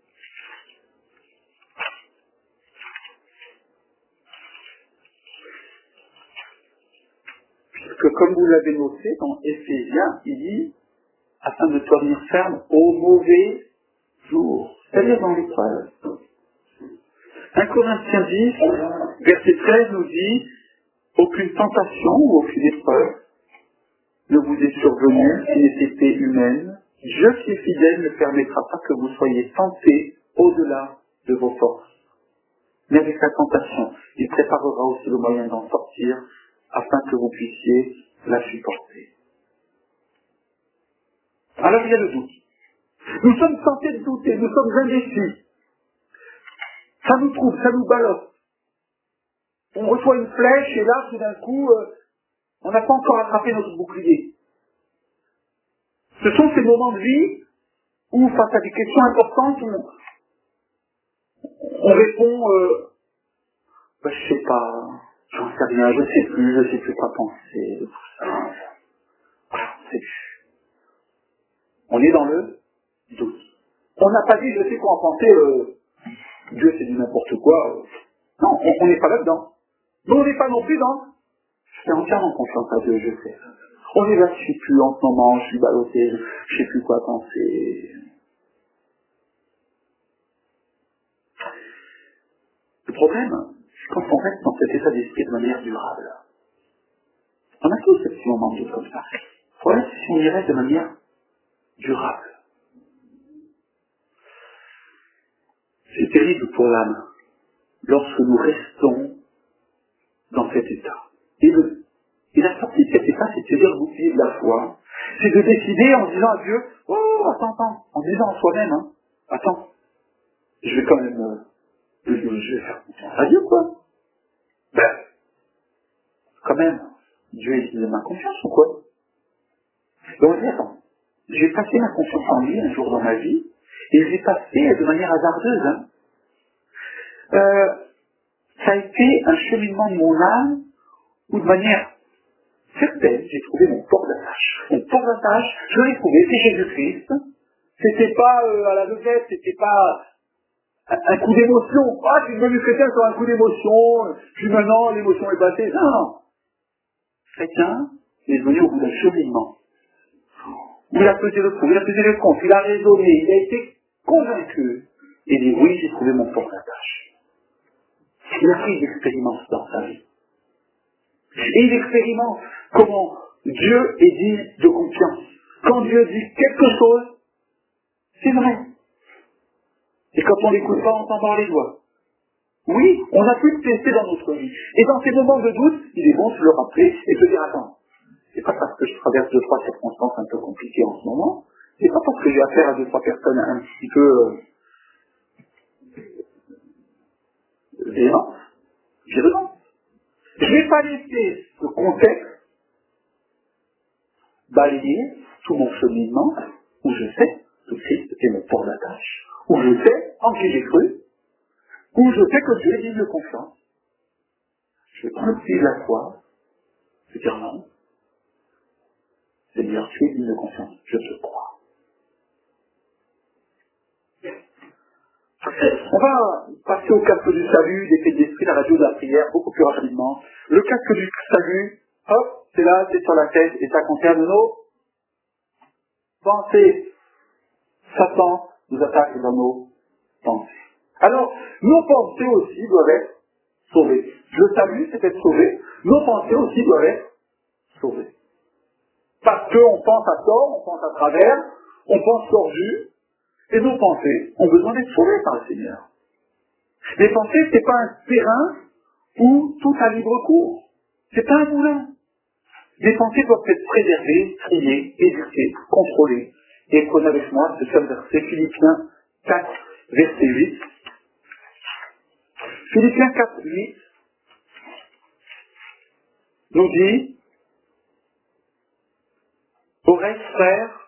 Puisque comme vous l'avez noté dans Éphésiens, il dit, afin de tenir ferme au mauvais jour, c'est-à-dire dans l'épreuve. 1 Corinthiens 10, verset 13 nous dit, aucune tentation ou aucune épreuve ne vous est survenue qui n'ait été humaine. Dieu qui est fidèle ne permettra pas que vous soyez tentés au-delà de vos forces. Mais avec la tentation, il préparera aussi le moyen d'en sortir afin que vous puissiez la supporter. Alors il y a le doute. Nous sommes tentés de douter, nous sommes indécis. Ça nous trouble, ça nous ballotte. On reçoit une flèche et là, tout d'un coup, on n'a pas encore attrapé notre bouclier. Ce sont ces moments de vie où, face à des questions importantes, on répond, je sais pas, j'en sais rien, je sais plus quoi penser, tout ça. Voilà, on sait plus. On est dans le doute. On n'a pas dit, je sais quoi en penser, Dieu c'est du n'importe quoi. Non, on n'est pas là-dedans. Mais on n'est pas non plus dans, je fais entièrement confiance à Dieu, je sais. On est là, je sais plus en ce moment, je suis ballotté, je sais plus quoi penser. Le problème, c'est quand on reste dans cet état d'esprit de manière durable. On a tous ces petits moments de doute comme ça. Le problème, c'est si on y reste de manière durable. C'est terrible pour l'âme lorsque nous restons dans cet état. Et la sortie de cet état, c'est de se dire le bouclier de la foi. C'est de décider en disant à Dieu, oh, attends, en disant à soi-même, attends, je vais quand même, je vais faire confiance à Dieu, quoi. Quand même, Dieu est de ma confiance ou quoi? Donc, attends, j'ai passé ma confiance en lui un jour dans ma vie, et j'ai passé de manière hasardeuse, ça a été un cheminement de mon âme, où de manière certaine, j'ai trouvé mon port d'attache. Mon port d'attache, je l'ai trouvé, c'est Jésus-Christ. C'était pas à la vedette, c'était pas un coup d'émotion. Ah, je suis devenu chrétien sur un coup d'émotion, puis maintenant l'émotion est passée. Non. Chrétien, il est devenu au bout d'un cheminement. Où il a pesé le pour, il a pesé le contre, il a raisonné, il a été convaincu. Et il dit, oui, j'ai trouvé mon port d'attache. Il a pris des expériences dans sa vie. Et il expérimente comment Dieu est digne de confiance. Quand Dieu dit quelque chose, c'est vrai. Et quand on l'écoute pas, on s'en mord les doigts. Oui, on a pu le tester dans notre vie. Et dans ces moments de doute, il est bon de se le rappeler et de dire, attends, c'est pas parce que je traverse 2-3 circonstances un peu compliquées en ce moment, c'est pas parce que j'ai affaire à 2-3 personnes un petit peu véhémentes, virulentes. Je ne vais pas laisser ce contexte balayer tout mon cheminement où je sais que Christ est mon port d'attache, où je sais en qui j'ai cru, où je sais que Dieu est digne de confiance. Je vais prendre le pied de la foi, je vais dire non. Seigneur, tu es digne de confiance, je te crois. On va passer au casque du salut, des faits d'esprit, la radio de la prière, beaucoup plus rapidement. Le casque du salut, hop, c'est là, c'est sur la tête, et ça concerne nos pensées. Satan nous attaque dans nos pensées. Alors, nos pensées aussi doivent être sauvées. Le salut, c'est être sauvé. Nos pensées aussi doivent être sauvées. Parce qu'on pense à tort, on pense à travers, on pense tordu, et nos pensées ont besoin d'être sauvées par le Seigneur. Les pensées, c'est pas un terrain où tout a libre cours. C'est pas un moulin. Les pensées doivent être préservées, triées, éduquées, contrôlées. Et prenez avec moi ce seul verset, Philippiens 4, verset 8. Philippiens 4, 8 nous dit, au reste, frères,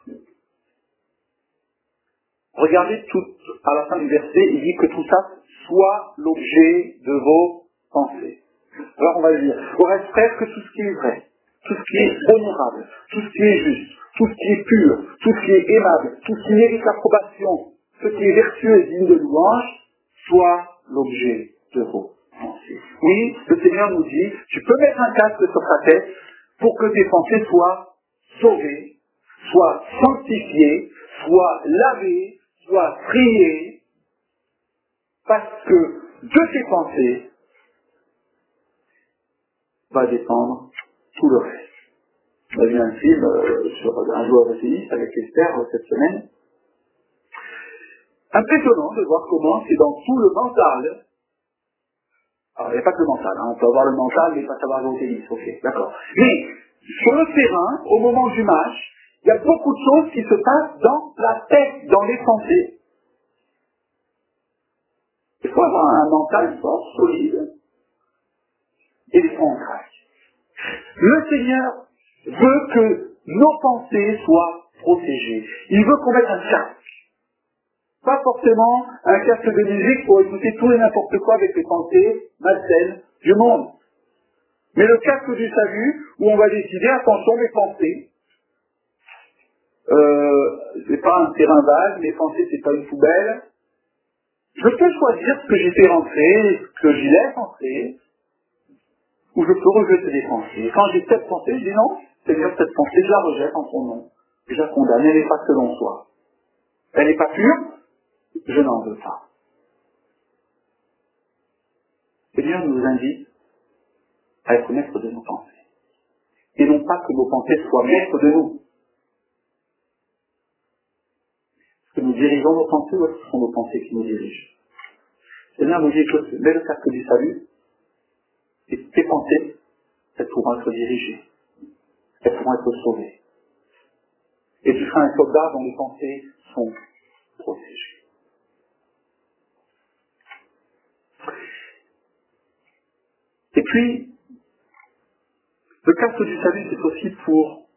regardez tout à la fin du verset, il dit que tout ça soit l'objet de vos pensées. Alors on va le dire, au reste, frères, que tout ce qui est vrai, tout ce qui est honorable, tout ce qui est juste, tout ce qui est pur, tout ce qui est aimable, tout ce qui mérite l'approbation, ce qui est vertueux et digne de louange, soit l'objet de vos pensées. Oui, le Seigneur nous dit, tu peux mettre un casque sur ta tête pour que tes pensées soient sauvées, soient sanctifiées, soient lavées, soient priées, parce que de tes pensées va dépendre tout le reste. On a vu un film sur un joueur de tennis avec Esther cette semaine. Impressionnant de voir comment c'est dans tout le mental. Alors, il n'y a pas que le mental, hein. On peut avoir le mental mais pas savoir jouer au tennis, ok, d'accord. Mais sur le terrain, au moment du match, il y a beaucoup de choses qui se passent dans la tête, dans les pensées. Il faut avoir un mental fort, solide, et des fois on craque. Le Seigneur veut que nos pensées soient protégées. Il veut qu'on mette un casque. Pas forcément un casque de musique pour écouter tout et n'importe quoi avec les pensées malsaines du monde. Mais le casque du salut, où on va décider, attention, mes pensées, c'est pas un terrain vague, mes pensées c'est pas une poubelle. Je peux choisir ce que j'y fais rentrer, ce que j'y laisse rentrer, ou je peux rejeter des pensées. Quand j'ai cette pensée, je dis non, c'est-à-dire cette pensée, je la rejette en son nom. Je la condamne, elle n'est pas selon soi. Elle n'est pas pure, je n'en veux pas. Le Seigneur nous invite à être maître de nos pensées. Et non pas que nos pensées soient maîtres de nous. Est-ce que nous dirigeons nos pensées ou est-ce que ce sont nos pensées qui nous dirigent? Le Seigneur nous dit que mets le casque du salut, et tes pensées, elles pourront être dirigées. Elles pourront être sauvées. Et tu seras un soldat dont les pensées sont protégées. Et puis, le casque du salut, c'est aussi pour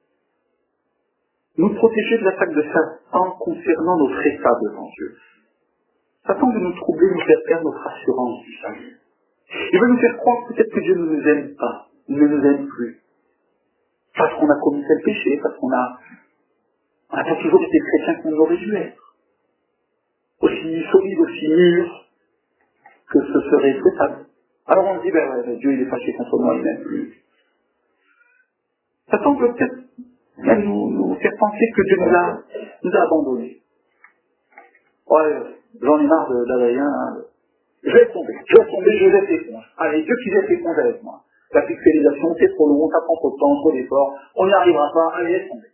nous protéger de l'attaque de Satan concernant notre état devant Dieu. Satan veut nous troubler, nous faire perdre notre assurance du salut. Il veut nous faire croire peut-être que Dieu ne nous aime pas, il ne nous aime plus. Parce qu'on a commis tel péché, parce qu'on n'a pas toujours été chrétien qu'on aurait dû être. Aussi solide, aussi mûr que ce serait souhaitable. Alors on se dit, ben ouais, Dieu il est fâché contre moi, il m'aime plus. Satan peut peut-être même nous faire penser que Dieu nous a abandonnés. Ouais, j'en ai marre d'Adrien, hein. Je vais tomber, je jette l'éponge. Allez, Dieu qui jette l'éponge avec moi. La pixelisation, c'est trop long, ça prend trop de temps, trop d'efforts, on n'y arrivera pas, allez, laisse tomber.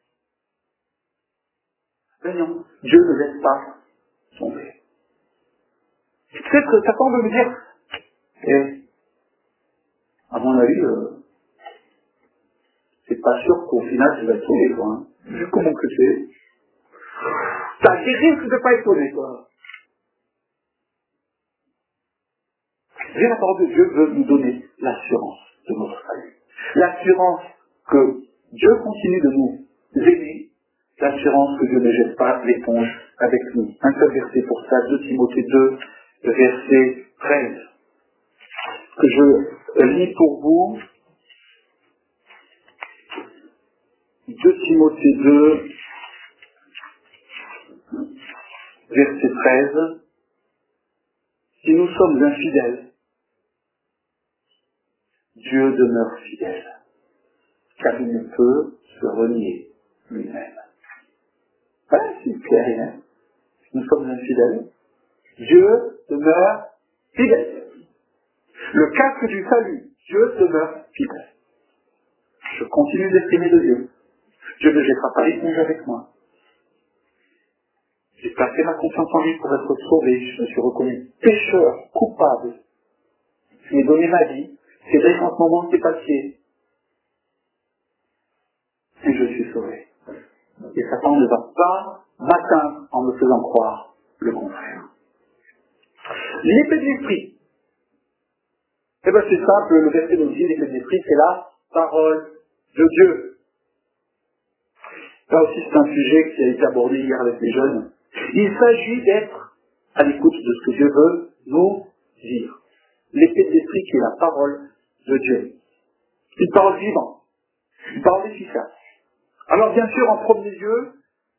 Mais non, Dieu ne laisse pas tomber. Peut-être que Satan veut me dire, à mon avis, c'est pas sûr qu'au final tu vas être sauvé, quoi. Hein. Vu comment que c'est. T'as des risques de pas être sauvé, quoi. Et la parole de Dieu veut nous donner l'assurance de notre salut. L'assurance que Dieu continue de nous aimer. L'assurance que Dieu ne jette pas l'éponge avec nous. Un seul verset pour ça, 2 Timothée 2, verset 13. Que je lis pour vous 2 Timothée 2, verset 13. Si nous sommes infidèles, Dieu demeure fidèle, car il ne peut se renier lui-même. Voilà, c'est clair et net. Si nous sommes infidèles, Dieu demeure fidèle. Le casque du salut, Dieu demeure fidèle. Je continue d'estimer de Dieu. Dieu ne jettera pas l'éponge avec moi. J'ai placé ma confiance en lui pour être sauvé. Je me suis reconnu pécheur, coupable. Je lui ai donné ma vie. C'est vrai qu'en ce moment c'est passé. Et je suis sauvé. Et Satan ne va pas m'atteindre en me faisant croire le contraire. L'épée de l'esprit. Eh bien c'est simple, le verset nous dit, l'épée de l'esprit, c'est la parole de Dieu. Là aussi c'est un sujet qui a été abordé hier avec les jeunes. Il s'agit d'être à l'écoute de ce que Dieu veut nous dire. L'épée de l'esprit qui est la parole de Dieu. Une parole vivante, une parole efficace. Alors bien sûr, en premier lieu,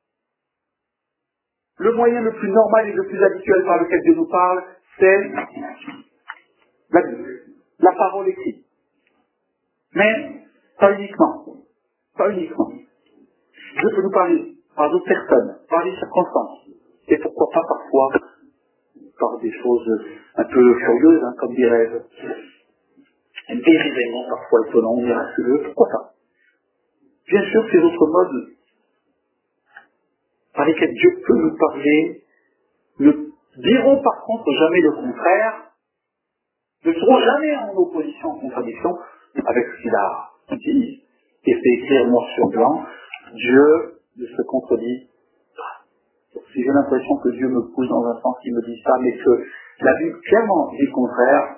le moyen le plus normal et le plus habituel par lequel Dieu nous parle, c'est la Bible, la parole écrite. Mais pas uniquement. Pas uniquement. Dieu peut nous parler par d'autres personnes, par des circonstances. Et pourquoi pas parfois par des choses un peu curieuses, comme des rêves. Des événements parfois étonnants, miraculeux, pourquoi pas. Bien sûr, ces autres modes par lesquels Dieu peut nous parler ne diront par contre jamais le contraire, ne seront jamais en opposition, en contradiction avec ce qu'il a dit et fait écrire noir sur blanc. Dieu ne se contredit pas. Donc, si j'ai l'impression que Dieu me pousse dans un sens qui me dit ça, mais que la Bible clairement dit le contraire,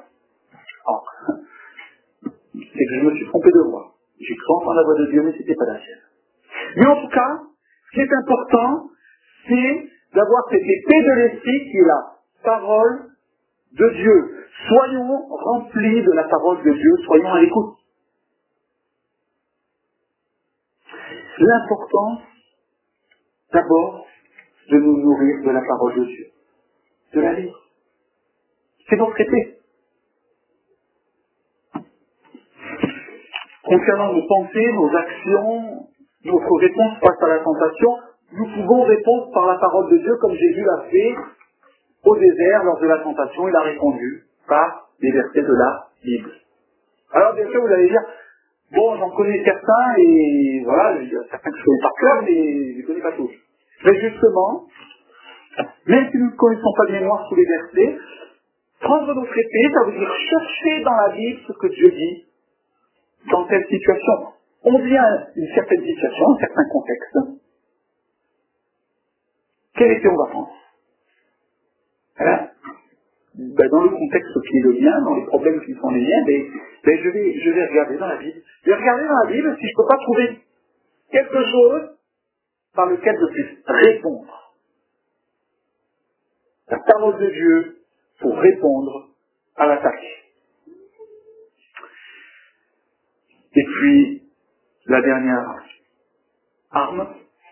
c'est que je me suis trompé de voix. J'ai cru entendre la voix de Dieu, mais c'était pas la sienne. Mais en tout cas, ce qui est important, c'est d'avoir cette épée de l'esprit qui est la parole de Dieu. Soyons remplis de la parole de Dieu, soyons à l'écoute. L'important, d'abord, de nous nourrir de la parole de Dieu, de la lire. C'est notre épée. Concernant nos pensées, nos actions, notre réponse face à la tentation, nous pouvons répondre par la parole de Dieu comme Jésus l'a fait au désert lors de la tentation. Il a répondu par des versets de la Bible. Alors bien sûr vous allez dire, bon j'en connais certains et voilà, il y a certains que je connais par cœur mais je ne connais pas tous. Mais justement, même si nous ne connaissons pas de mémoire tous les versets, prendre notre épée, ça veut dire chercher dans la Bible ce que Dieu dit dans telle situation. On vient une certaine situation, un certain contexte. Quelle épée on va prendre? Voilà. Dans le contexte qui est le mien, dans les problèmes qui sont les miens, je vais regarder dans la Bible. Je vais regarder dans la Bible si je ne peux pas trouver quelque chose par lequel je puisse répondre. La parole de Dieu pour répondre à l'attaque. Et puis, la dernière arme,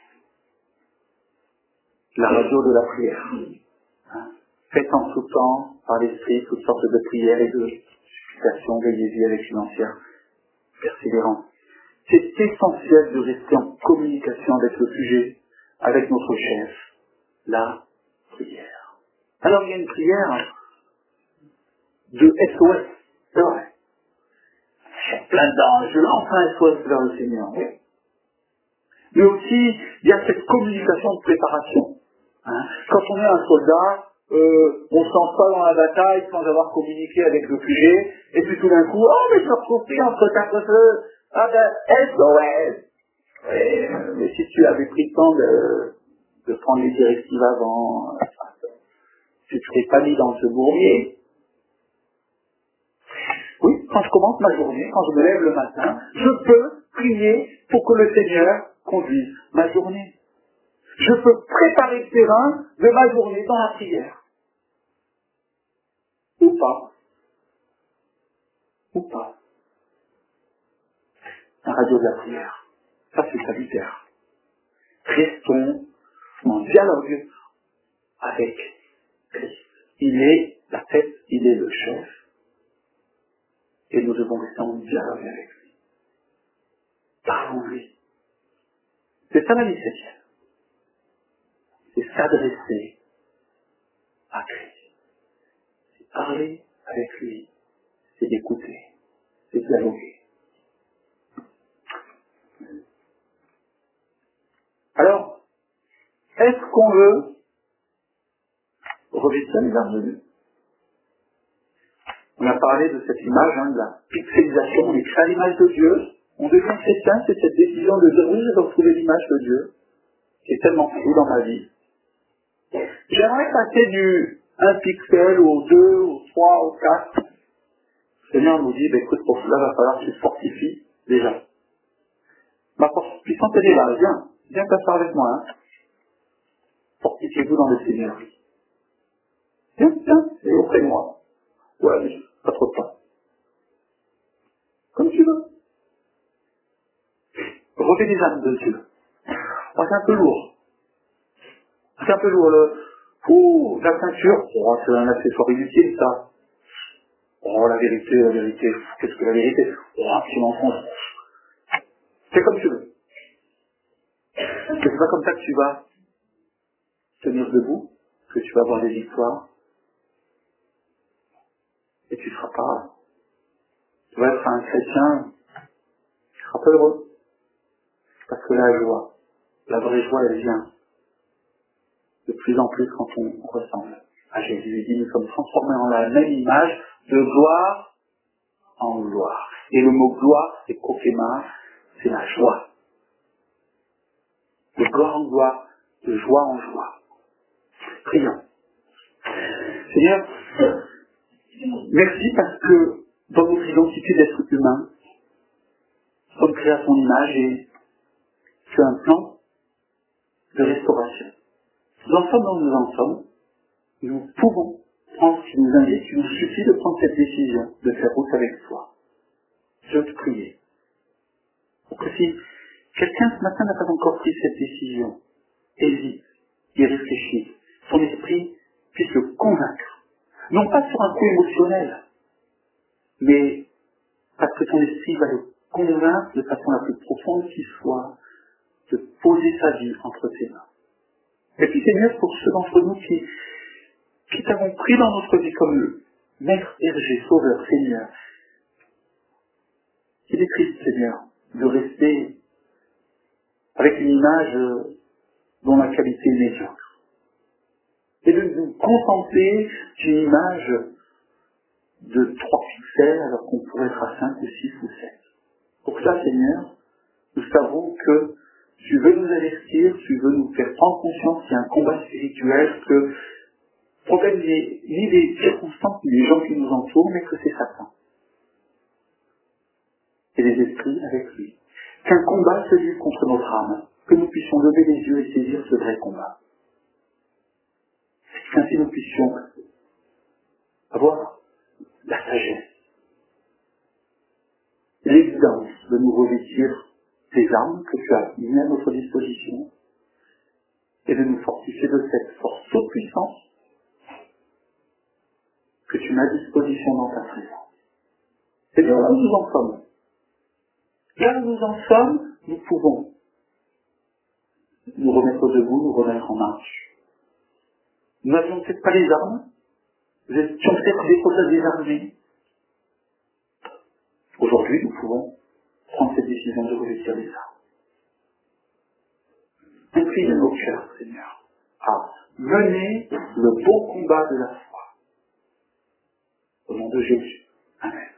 la radio de la prière. Faites en tout temps, par l'esprit, toutes sortes de prières et de supplications, veillez-y avec financière persévérance. C'est essentiel de rester en communication avec le sujet, avec notre chef, la prière. Alors il y a une prière de SOS, c'est vrai. Je suis plein dedans, je lance un SOS vers le Seigneur. Oui. Mais aussi, il y a cette communication de préparation. Quand on est un soldat, on ne se lance pas dans la bataille sans avoir communiqué avec le sujet, et puis tout d'un coup, oh mais je me retrouve pris entre quatre feux, ah ben SOS. Oui, mais si tu avais pris le temps de prendre les directives avant, tu ne serais pas mis dans ce bourbier. Oui, quand je commence ma journée, quand je me lève le matin, je peux prier pour que le Seigneur conduise ma journée. Je peux préparer le terrain de ma journée dans la prière. Ou pas. ou pas. La radio de la prière, ça c'est salutaire. Restons en dialogue avec Christ. Il est la tête, il est le chef, et nous devons rester en dialogue avec lui. Parlons-lui. C'est ça la vie chrétienne. C'est s'adresser à Christ. C'est parler avec lui. C'est d'écouter. C'est dialoguer. Alors, est-ce qu'on veut revêtir les armes de Dieu? On a parlé de cette image, de la pixelisation, on est créé à l'image de Dieu. On devient chrétien, c'est cette décision de dire oui, je dois retrouver l'image de Dieu, qui est tellement flou dans ma vie. J'aimerais passer du 1 pixel au 2, au 3, au 4. Le Seigneur nous dit, écoute, pour cela, il va falloir que tu te fortifies déjà. Ma force puissante, elle est là, viens t'asseoir avec moi. Fortifiez-vous dans le Seigneur. Viens, c'est auprès de moi. Ouais, mais pas trop de temps. Comme tu veux. Revêt les âmes de Dieu. Oh, c'est un peu lourd. C'est un peu lourd. La ceinture, c'est un accessoire inutile, ça. Oh, la vérité, qu'est-ce que la vérité? Oh, tu m'enfonces. C'est comme tu veux. C'est pas comme ça que tu vas tenir debout, que tu vas avoir des victoires, et tu seras pas. Tu vas être un chrétien, tu seras pas heureux. Parce que la joie, la vraie joie, elle vient de plus en plus quand on ressemble à Jésus. Il dit, nous sommes transformés en la même image, de gloire en gloire. Et le mot gloire, c'est prophéma, c'est la joie. De gloire en gloire, de joie en joie. Prions. Seigneur, merci parce que dans notre identité d'être humain, nous sommes créés à ton image et tu as un plan de restauration. Nous en sommes dans nous en sommes, nous pouvons prendre ce qui nous indique, il nous suffit de prendre cette décision, de faire route avec toi. Je veux te prier. Pour que si quelqu'un ce matin n'a pas encore pris cette décision, hésite, y réfléchit, son esprit puisse le convaincre. Non pas sur un coup émotionnel, mais parce que ton esprit va le convaincre de façon la plus profonde qui soit, de poser sa vie entre tes mains. Et puis Seigneur, pour ceux d'entre nous qui t'avons pris dans notre vie comme le Maître, Berger, Sauveur, Seigneur, il est triste, Seigneur, de rester avec une image dont la qualité est médiocre. Et de nous contenter d'une image de 3 pixels alors qu'on pourrait être à 5 ou 6 ou 7. Pour ça, Seigneur, nous savons que tu veux nous avertir, tu veux nous faire prendre conscience qu'il y a un combat spirituel, que le problème n'est ni des circonstances, ni des gens qui nous entourent, mais que c'est Satan. Et les esprits avec lui. Qu'un combat se livre contre notre âme, que nous puissions lever les yeux et saisir ce vrai combat. Qu'ainsi nous puissions avoir la sagesse, l'évidence de nous revêtir des armes que tu as mises à notre disposition et de nous fortifier de cette force toute puissance que tu mets à disposition dans ta présence. Et bien là où nous en sommes. Là où nous en sommes, nous pouvons nous remettre debout, nous remettre en marche. Nous n'avions peut-être pas les armes, nous étions peut-être des choses désarmés. Aujourd'hui, nous pouvons prendre cette décision de revêtir les armes. Incline nos cœurs, Seigneur, à mener le beau combat de la foi. Au nom de Jésus. Amen.